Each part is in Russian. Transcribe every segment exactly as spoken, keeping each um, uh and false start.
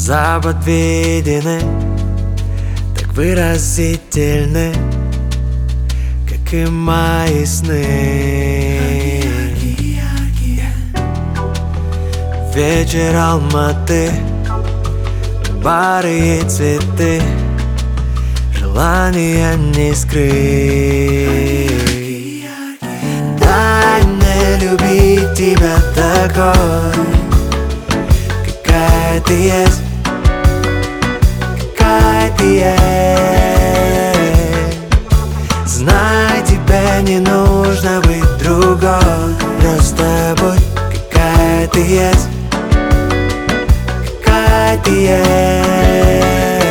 Запад видены, так выразительны, как и мои сны. Вечер Алматы, бары и цветы, желания не скрыть. Дай мне любить тебя такой, какая ты есть, какая ты есть. Знай, тебе не нужно быть другой, просто будь какая ты есть, какая ты есть.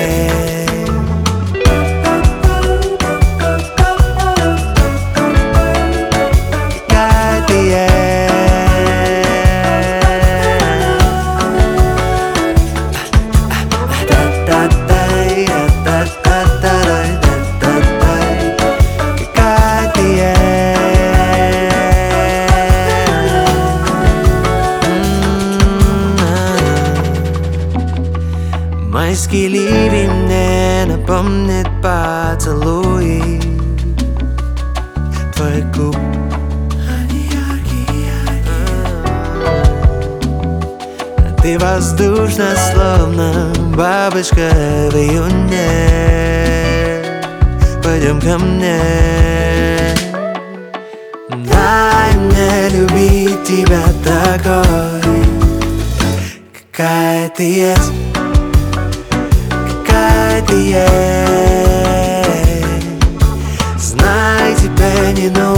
Майский ливень мне напомнит поцелуи твоих губ. Ты воздушна, словно бабочка в июне. Пойдем ко мне. Дай мне любить тебя такой, какая ты есть, ты есть. Знай, тебе не нужно